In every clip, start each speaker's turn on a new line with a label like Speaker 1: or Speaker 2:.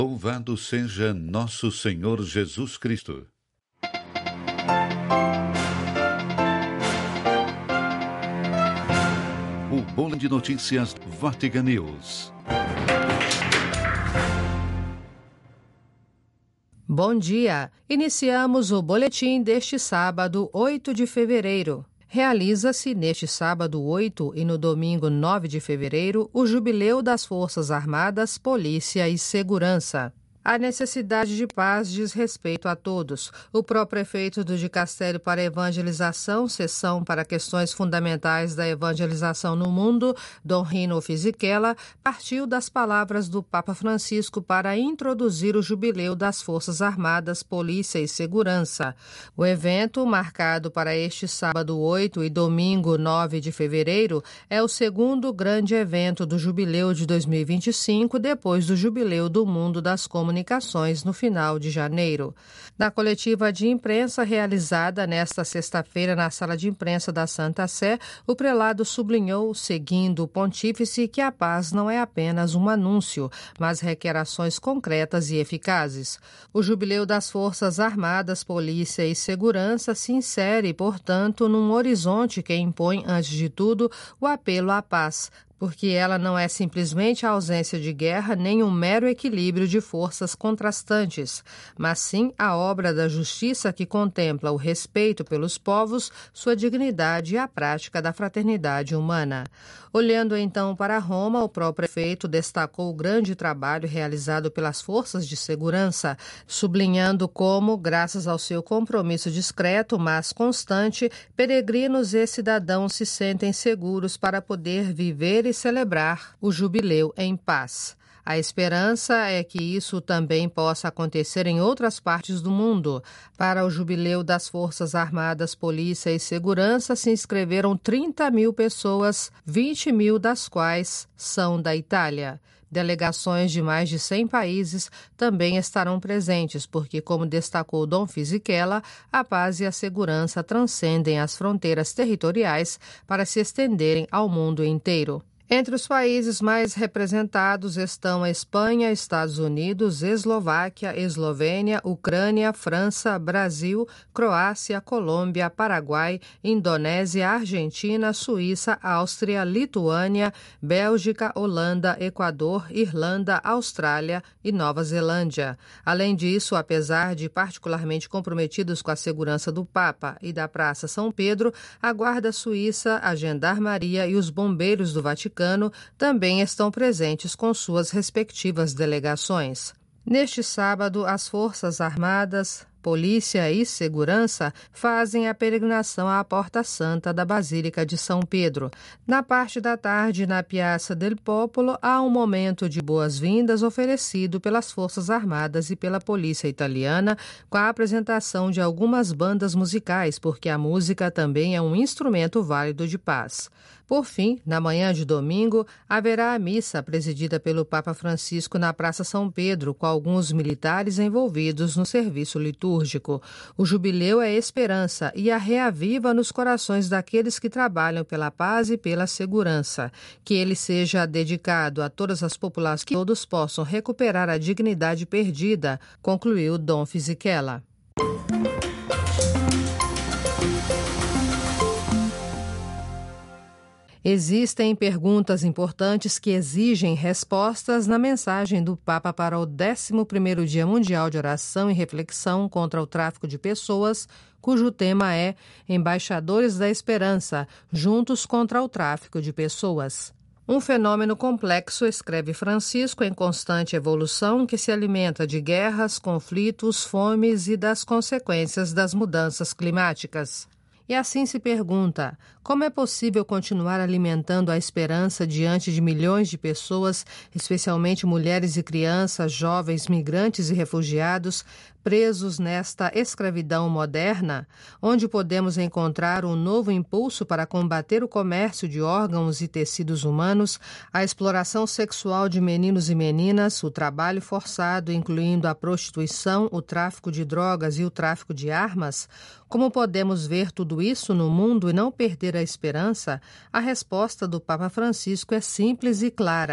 Speaker 1: Louvado seja nosso Senhor Jesus Cristo. O Boletim de Notícias Vatican News.
Speaker 2: Bom dia! Iniciamos o boletim deste sábado, 8 de fevereiro. Realiza-se neste sábado 8 e no domingo 9 de fevereiro o Jubileu das Forças Armadas, Polícia e Segurança. A necessidade de paz diz respeito a todos. O pró-prefeito do Dicastério para Evangelização, Seção para Questões Fundamentais da Evangelização no Mundo, Dom Rino Fisichella, partiu das palavras do Papa Francisco para introduzir o Jubileu das Forças Armadas, Polícia e Segurança. O evento, marcado para este sábado 8 e domingo 9 de fevereiro, é o segundo grande evento do Jubileu de 2025, depois do Jubileu do Mundo das Comunicações no final de janeiro. Na coletiva de imprensa realizada nesta sexta-feira na sala de imprensa da Santa Sé, o prelado sublinhou, seguindo o pontífice, que a paz não é apenas um anúncio, mas requer ações concretas e eficazes. O Jubileu das Forças Armadas, Polícia e Segurança se insere, portanto, num horizonte que impõe, antes de tudo, o apelo à paz, porque ela não é simplesmente a ausência de guerra nem um mero equilíbrio de forças contrastantes, mas sim a obra da justiça que contempla o respeito pelos povos, sua dignidade e a prática da fraternidade humana. Olhando então para Roma, o pró-prefeito destacou o grande trabalho realizado pelas forças de segurança, sublinhando como, graças ao seu compromisso discreto, mas constante, peregrinos e cidadãos se sentem seguros para poder viver e celebrar o jubileu em paz. A esperança é que isso também possa acontecer em outras partes do mundo. Para o Jubileu das Forças Armadas, Polícia e Segurança se inscreveram 30 mil pessoas, 20 mil das quais são da Itália. Delegações de mais de 100 países também estarão presentes, porque, como destacou Dom Fisichella, a paz e a segurança transcendem as fronteiras territoriais para se estenderem ao mundo inteiro. Entre os países mais representados estão a Espanha, Estados Unidos, Eslováquia, Eslovênia, Ucrânia, França, Brasil, Croácia, Colômbia, Paraguai, Indonésia, Argentina, Suíça, Áustria, Lituânia, Bélgica, Holanda, Equador, Irlanda, Austrália e Nova Zelândia. Além disso, apesar de particularmente comprometidos com a segurança do Papa e da Praça São Pedro, a Guarda Suíça, a Gendarmeria e os Bombeiros do Vaticano também estão presentes com suas respectivas delegações. Neste sábado, as Forças Armadas, Polícia e Segurança fazem a peregrinação à Porta Santa da Basílica de São Pedro. Na parte da tarde, na Piazza del Popolo, há um momento de boas-vindas oferecido pelas Forças Armadas e pela Polícia Italiana, com a apresentação de algumas bandas musicais, porque a música também é um instrumento válido de paz. Por fim, na manhã de domingo, haverá a missa presidida pelo Papa Francisco na Praça São Pedro, com alguns militares envolvidos no serviço litúrgico. O jubileu é esperança e a reaviva nos corações daqueles que trabalham pela paz e pela segurança. Que ele seja dedicado a todas as populações, que todos possam recuperar a dignidade perdida, concluiu Dom Fisichella. Existem perguntas importantes que exigem respostas na mensagem do Papa para o 11º Dia Mundial de Oração e Reflexão contra o Tráfico de Pessoas, cujo tema é Embaixadores da Esperança, juntos contra o tráfico de pessoas. Um fenômeno complexo, escreve Francisco, em constante evolução, que se alimenta de guerras, conflitos, fomes e das consequências das mudanças climáticas. E assim se pergunta, como é possível continuar alimentando a esperança diante de milhões de pessoas, especialmente mulheres e crianças, jovens, migrantes e refugiados, presos nesta escravidão moderna, onde podemos encontrar um novo impulso para combater o comércio de órgãos e tecidos humanos, a exploração sexual de meninos e meninas, o trabalho forçado, incluindo a prostituição, o tráfico de drogas e o tráfico de armas? Como podemos ver tudo isso no mundo e não perder a esperança? A resposta do Papa Francisco é simples e clara: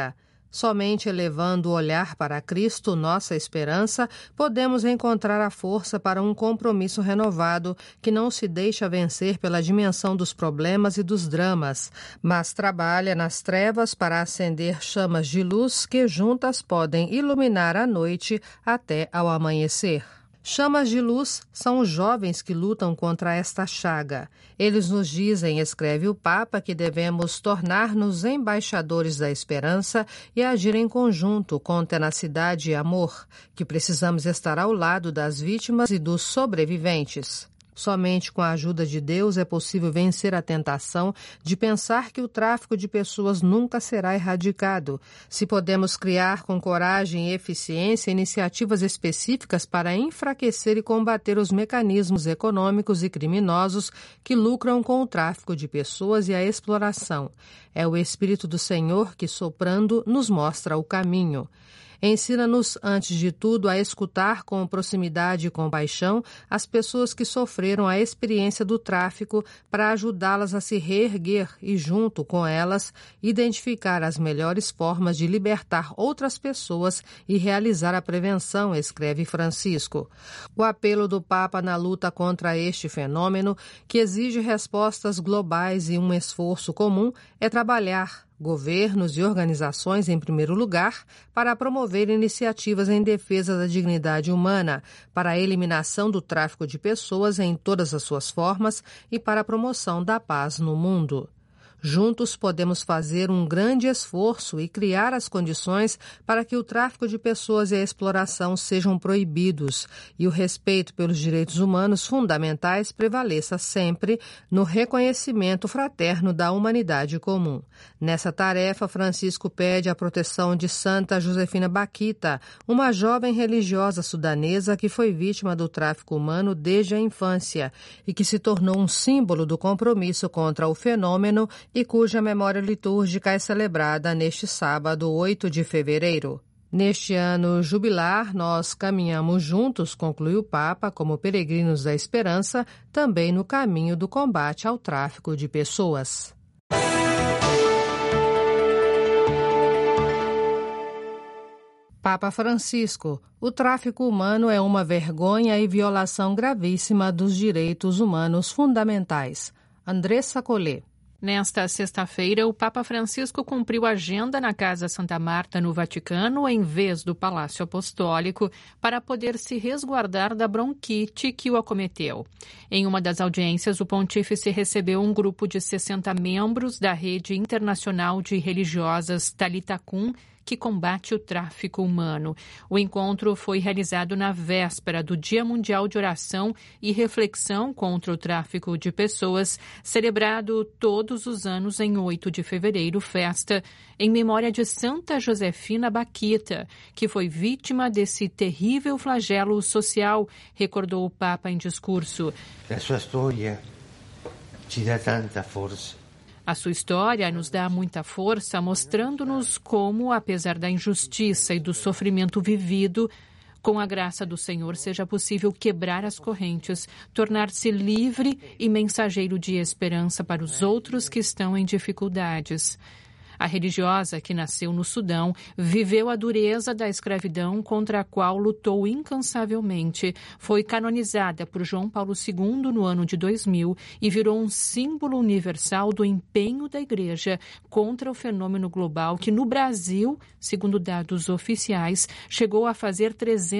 Speaker 2: Somente elevando o olhar para Cristo, nossa esperança, podemos encontrar a força para um compromisso renovado que não se deixa vencer pela dimensão dos problemas e dos dramas, mas trabalha nas trevas para acender chamas de luz que juntas podem iluminar a noite até ao amanhecer. Chamas de luz são os jovens que lutam contra esta chaga. Eles nos dizem, escreve o Papa, que devemos tornar-nos embaixadores da esperança e agir em conjunto com tenacidade e amor, que precisamos estar ao lado das vítimas e dos sobreviventes. Somente com a ajuda de Deus é possível vencer a tentação de pensar que o tráfico de pessoas nunca será erradicado. Se podemos criar com coragem e eficiência iniciativas específicas para enfraquecer e combater os mecanismos econômicos e criminosos que lucram com o tráfico de pessoas e a exploração. É o Espírito do Senhor que, soprando, nos mostra o caminho. Ensina-nos, antes de tudo, a escutar com proximidade e compaixão as pessoas que sofreram a experiência do tráfico para ajudá-las a se reerguer e, junto com elas, identificar as melhores formas de libertar outras pessoas e realizar a prevenção, escreve Francisco. O apelo do Papa na luta contra este fenômeno, que exige respostas globais e um esforço comum, é trabalhar, governos e organizações, em primeiro lugar, para promover iniciativas em defesa da dignidade humana, para a eliminação do tráfico de pessoas em todas as suas formas e para a promoção da paz no mundo. Juntos podemos fazer um grande esforço e criar as condições para que o tráfico de pessoas e a exploração sejam proibidos e o respeito pelos direitos humanos fundamentais prevaleça sempre no reconhecimento fraterno da humanidade comum. Nessa tarefa, Francisco pede a proteção de Santa Josefina Bakhita, uma jovem religiosa sudanesa que foi vítima do tráfico humano desde a infância e que se tornou um símbolo do compromisso contra o fenômeno e cuja memória litúrgica é celebrada neste sábado, 8 de fevereiro. Neste ano jubilar, nós caminhamos juntos, conclui o Papa, como peregrinos da esperança, também no caminho do combate ao tráfico de pessoas. Papa Francisco, o tráfico humano é uma vergonha e violação gravíssima dos direitos humanos fundamentais. Andressa Collet.
Speaker 3: Nesta sexta-feira, o Papa Francisco cumpriu a agenda na Casa Santa Marta, no Vaticano, em vez do Palácio Apostólico, para poder se resguardar da bronquite que o acometeu. Em uma das audiências, o pontífice recebeu um grupo de 60 membros da Rede Internacional de Religiosas Talitha Kum, que combate o tráfico humano. O encontro foi realizado na véspera do Dia Mundial de Oração e Reflexão contra o Tráfico de Pessoas, celebrado todos os anos em 8 de fevereiro, festa em memória de Santa Josefina Bakhita, que foi vítima desse terrível flagelo social, recordou o Papa em discurso.
Speaker 4: A sua história te dá tanta força.
Speaker 3: A sua história nos dá muita força, mostrando-nos como, apesar da injustiça e do sofrimento vivido, com a graça do Senhor seja possível quebrar as correntes, tornar-se livre e mensageiro de esperança para os outros que estão em dificuldades. A religiosa, que nasceu no Sudão, viveu a dureza da escravidão contra a qual lutou incansavelmente. Foi canonizada por João Paulo II no ano de 2000 e virou um símbolo universal do empenho da Igreja contra o fenômeno global que, no Brasil, segundo dados oficiais, chegou a fazer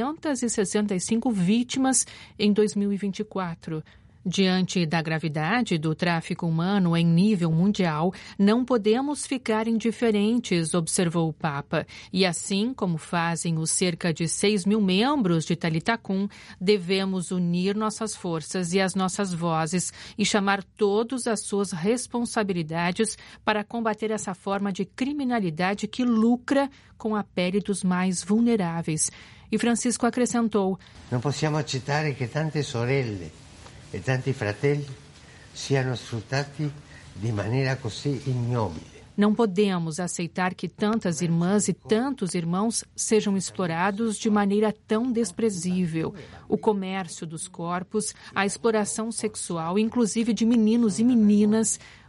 Speaker 3: 365 vítimas em 2024. Diante da gravidade do tráfico humano em nível mundial, não podemos ficar indiferentes, observou o Papa. E assim como fazem os cerca de 6.000 membros de Talitha Kum, devemos unir nossas forças e as nossas vozes e chamar todos às suas responsabilidades para combater essa forma de criminalidade que lucra com a pele dos mais vulneráveis. E Francisco acrescentou:
Speaker 4: Não possiamo accettare che tante sorelle e tanti fratelli siano sfruttati di maneira così ignobile.
Speaker 3: Não podemos aceitar que tantas irmãs e tantos irmãos sejam explorados de maneira tão desprezível. O comércio dos corpos, a exploração sexual, inclusive de meninos e meninas,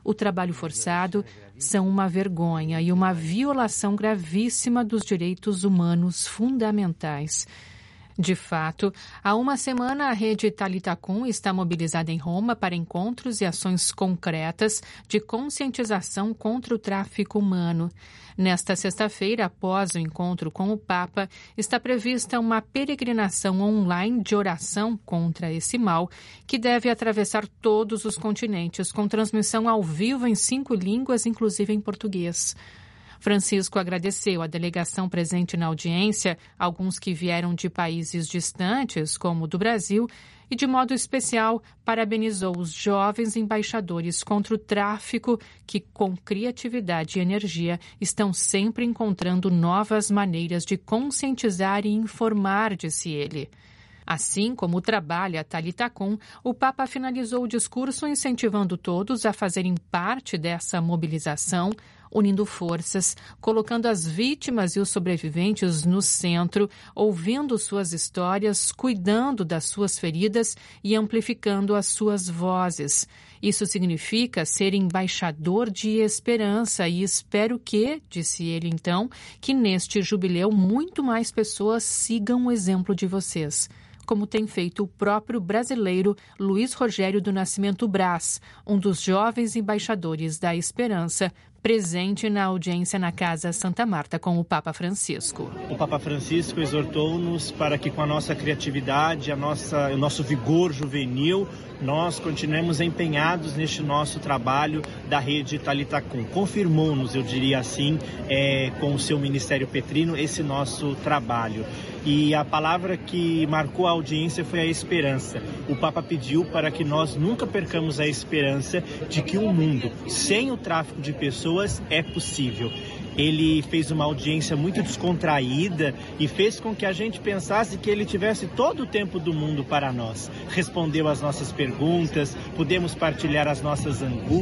Speaker 3: o trabalho forçado são uma vergonha e uma violação gravíssima dos direitos humanos fundamentais. De fato, há uma semana a rede Thalita Kum está mobilizada em Roma para encontros e ações concretas de conscientização contra o tráfico humano. Nesta sexta-feira, após o encontro com o Papa, está prevista uma peregrinação online de oração contra esse mal, que deve atravessar todos os continentes, com transmissão ao vivo em 5 línguas, inclusive em português. Francisco agradeceu à delegação presente na audiência, alguns que vieram de países distantes, como o do Brasil, e, de modo especial, parabenizou os jovens embaixadores contra o tráfico que, com criatividade e energia, estão sempre encontrando novas maneiras de conscientizar e informar, disse ele. Assim como trabalha Thalita Kum, o Papa finalizou o discurso incentivando todos a fazerem parte dessa mobilização, unindo forças, colocando as vítimas e os sobreviventes no centro, ouvindo suas histórias, cuidando das suas feridas e amplificando as suas vozes. Isso significa ser embaixador de esperança e espero que, disse ele então, que neste jubileu muito mais pessoas sigam o exemplo de vocês, como tem feito o próprio brasileiro Luiz Rogério do Nascimento Braz, um dos jovens embaixadores da Esperança, presente na audiência na Casa Santa Marta com o Papa Francisco.
Speaker 5: O Papa Francisco exortou-nos para que com a nossa criatividade, o nosso vigor juvenil, nós continuemos empenhados neste nosso trabalho da rede Thalita Kum. Confirmou-nos, eu diria assim, com o seu ministério petrino, esse nosso trabalho. E a palavra que marcou a audiência foi a esperança. O Papa pediu para que nós nunca percamos a esperança de que um mundo sem o tráfico de pessoas é possível. Ele fez uma audiência muito descontraída e fez com que a gente pensasse que ele tivesse todo o tempo do mundo para nós. Respondeu às nossas perguntas, pudemos partilhar as nossas angústias,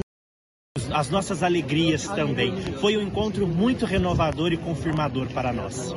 Speaker 5: as nossas alegrias também. Foi um encontro muito renovador e confirmador para nós.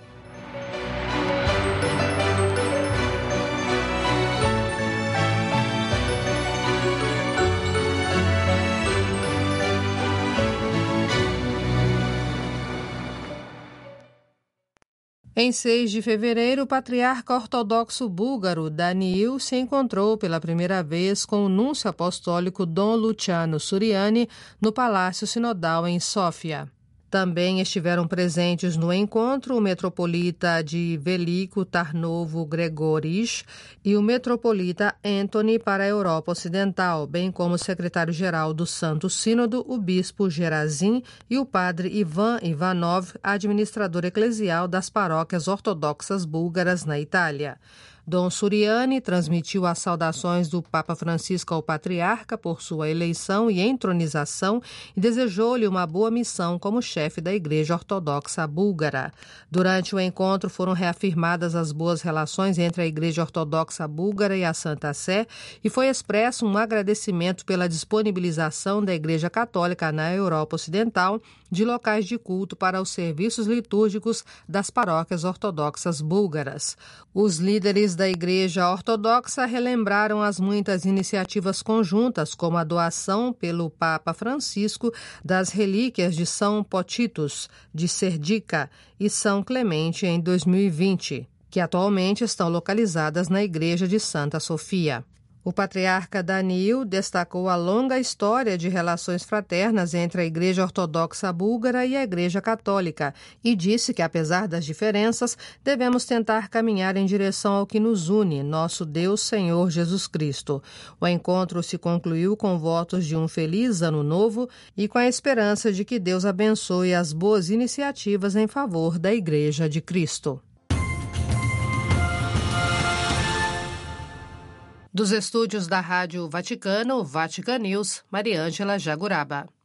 Speaker 2: Em 6 de fevereiro, o patriarca ortodoxo búlgaro Daniil se encontrou pela primeira vez com o núncio apostólico Dom Luciano Suriani no Palácio Sinodal em Sófia. Também estiveram presentes no encontro o metropolita de Veliko Tarnovo Gregorish e o metropolita Anthony para a Europa Ocidental, bem como o secretário-geral do Santo Sínodo, o bispo Gerazim, e o padre Ivan Ivanov, administrador eclesial das paróquias ortodoxas búlgaras na Itália. Dom Suriani transmitiu as saudações do Papa Francisco ao patriarca por sua eleição e entronização e desejou-lhe uma boa missão como chefe da Igreja Ortodoxa Búlgara. Durante o encontro foram reafirmadas as boas relações entre a Igreja Ortodoxa Búlgara e a Santa Sé e foi expresso um agradecimento pela disponibilização da Igreja Católica na Europa Ocidental de locais de culto para os serviços litúrgicos das paróquias ortodoxas búlgaras. Os líderes da Igreja Ortodoxa relembraram as muitas iniciativas conjuntas, como a doação pelo Papa Francisco das relíquias de São Potitus, de Serdica, e São Clemente em 2020, que atualmente estão localizadas na Igreja de Santa Sofia. O patriarca Daniil destacou a longa história de relações fraternas entre a Igreja Ortodoxa Búlgara e a Igreja Católica e disse que, apesar das diferenças, devemos tentar caminhar em direção ao que nos une, nosso Deus Senhor Jesus Cristo. O encontro se concluiu com votos de um feliz ano novo e com a esperança de que Deus abençoe as boas iniciativas em favor da Igreja de Cristo. Dos estúdios da Rádio Vaticano, Vatican News, Mariângela Jaguraba.